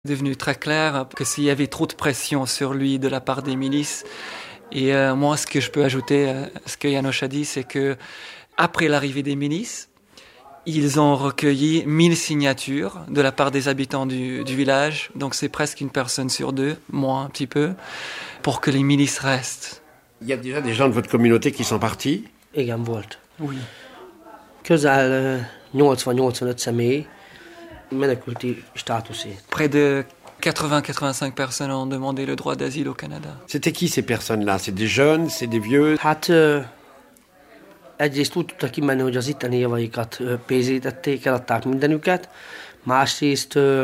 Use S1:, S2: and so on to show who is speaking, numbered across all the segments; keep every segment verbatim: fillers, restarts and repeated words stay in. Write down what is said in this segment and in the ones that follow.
S1: devenu très clair que s'il y avait trop de pression sur lui de la part des milices. Et euh, moi, ce que je peux ajouter à ce que János a dit, c'est que après l'arrivée des milices, ils ont recueilli mille signatures de la part des habitants du, du village. Donc c'est presque une personne sur deux, moins un petit peu, pour que les milices restent.
S2: Il y a déjà des gens de votre communauté qui sont partis?
S3: Igen, volt.
S1: Oui.
S3: Közel nyolcvan-nyolcvanöt személy menekülti státuszét.
S1: Près de quatre-vingts à quatre-vingt-cinq personnes ont demandé le droit d'asile au Canada.
S2: C'était qui ces personnes-là? C'est des jeunes, c'est des vieux?
S3: Hát ö, egyrészt úgy tudtak kimenni, hogy az itteni javaikat ö, pénzítették, eladták mindenüket. Másrészt ö,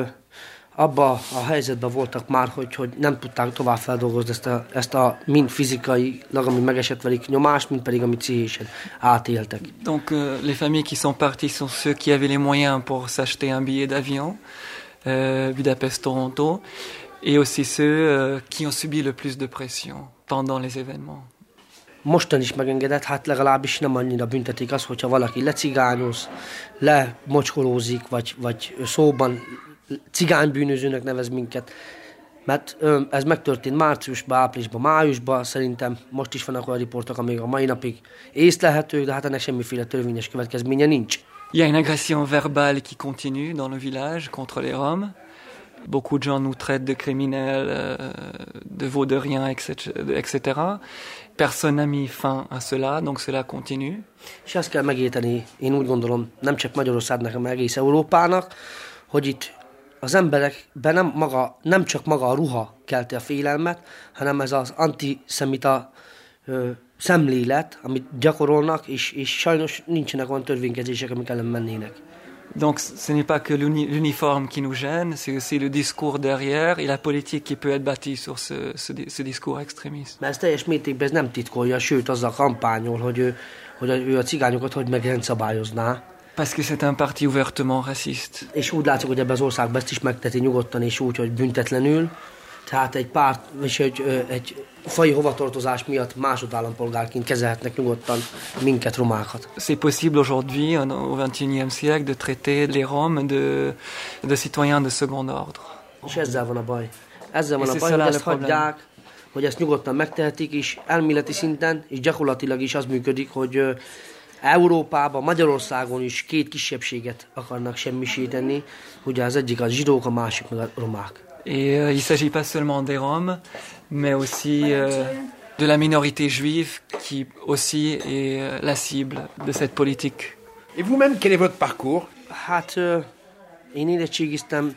S3: abba a helyzetben voltak már, hogy, hogy nem tudták tovább feldolgozni ezt a, ezt a mind fizikailag, ami megesett velük nyomást, mind pedig, amit pszichésen átéltek.
S1: Donc euh, les familles qui sont parties sont ceux qui avaient les moyens pour s'acheter un billet d'avion, euh, Budapest-Toronto, et aussi ceux euh, qui ont subi le plus de pression pendant les événements.
S3: Mostan is megengedett, hát legalábbis nem annyira büntetik az, hogyha valaki lecigányoz, lemocskolózik, vagy, vagy szóban cigánybűnözőnek nevez minket. Mert ö, ez megtörtént márciusban, áprilisban, májusban, szerintem most is vannak olyan riportok, amik a mai napig észlelhetők, de hát ennek semmiféle törvényes következménye nincs.
S1: Il y a une agression verbale qui continue dans le village contre les Roms. Beaucoup de gens nous traitent de criminels, euh, de vauderiens, et cetera. Personne n'a mis fin à cela, donc cela continue.
S3: És azt kell megérteni, én úgy gondolom, nem csak Magyarországnak, hanem egész Európának, hogy itt az emberekben nem, maga, nem csak maga a ruha kelti a félelmet, hanem ez az antiszemita ö, szemlélet, amit gyakorolnak, és, és sajnos nincsenek olyan törvénykezések, amik ellen mennének.
S1: Donc ce n'est pas que l'uniforme qui nous gêne, c'est aussi le discours derrière et la politique qui peut être bâtie sur ce, ce, ce discours extrémiste.
S3: Mert ez teljes mértékben ez nem titkolja, sőt azzal kampányol, hogy ő, hogy ő a cigányokat hogy megrendszabályozná.
S1: Parce que c'est un parti ouvertement raciste.
S3: És úgy látszik, hogy ebben az országban ezt is megteti nyugodtan és úgy, hogy büntetlenül. Tehát egy párt, és egy, egy faji hovatartozás miatt másodállampolgárként kezelhetnek nyugodtan minket, romákat.
S1: C'est possible aujourd'hui, au vingt et unième siècle, de traiter les Roms de, de citoyens de second ordre.
S3: És ezzel van a baj. Ezzel van a baj, hogy ezt hagyják, hogy ezt nyugodtan megtehetik, és elméleti szinten, és gyakorlatilag is az működik, hogy Európában, Magyarországon is két kisebbséget akarnak semmisíteni. Ugye az egyik a zsidók, a másik meg a romák.
S1: Et euh, il ne s'agit pas seulement des Roms, mais aussi euh, de la minorité juive qui aussi est euh, la cible de cette politique.
S2: Et vous-même, quel est votre parcours?
S3: Hát euh, én érettségiztem,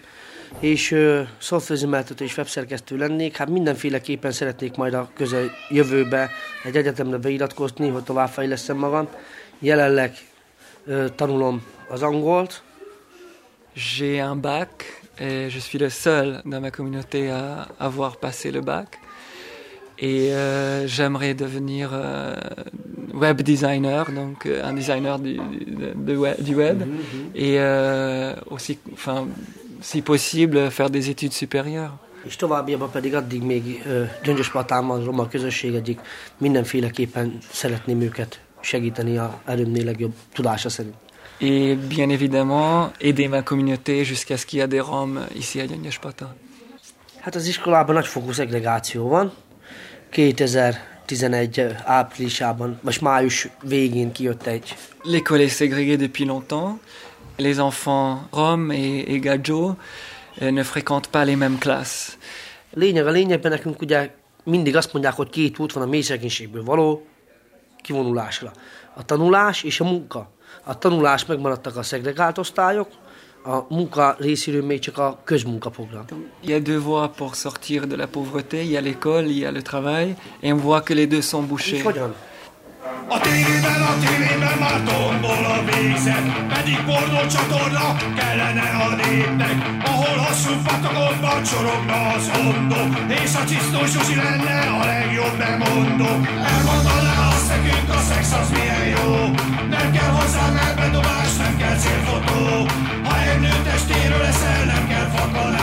S3: és uh, szoftverüzemeltető és webszerkesztő lennék. Hát mindenféleképpen szeretnék majd a közeljövőbe egy egyetemre beiratkozni, hogy továbbfejlesztem magam. Jelenleg uh, tanulom az angolt.
S1: J'ai un bac et je suis le seul dans ma communauté à avoir passé le bac. Et euh, j'aimerais devenir euh, web designer, donc euh, un designer du, de, de web, du web. Mm-hmm. Et euh, aussi, enfin, si possible, faire des études supérieures.
S3: És továbbiakban pedig addig még uh, Gyöngyöspatán roma közösség egyik, mindenféleképpen szeretném őket segíteni a erőmnél legjobb tudása szerint.
S1: Et bien évidemment, aider ma communauté jusqu'à ce qu'il y a des Roms ici à Gyöngyöspatán.
S3: Hát az iskolában nagyfokú szegregáció van. kétezer-tizenegy áprilisában, vagy május végén kijött egy.
S1: L'école est ségrégée depuis longtemps. Les enfants roms et, et gadjo ne fréquentent pas les mêmes classes.
S3: Lényeg a lényegben nekünk ugye mindig azt mondják, hogy két út van a mélyszegénységből való kivonulásra. A tanulás és a munka. A tanulás megmaradtak a szegregált osztályok, a munka részéről még csak a közmunkaprogram.
S1: Il y a deux voies pour sortir de la pauvreté, il y a l'école, il y a le travail, et on voit que les deux sont bouchés.
S3: Hogyan?
S4: A tévében, a tévében már tombol a végzet, pedig pornó csatorna kellene a népnek, ahol hosszú patakokban csorogna az ondó, és a Csisztós Zsuzsi lenne a legjobb bemondó. Elmondaná azt nekünk, a szex az milyen jó, nem kell hozzá melbedobás, nem kell célfotó, ha egy nő testéről eszel, nem kell fakalás.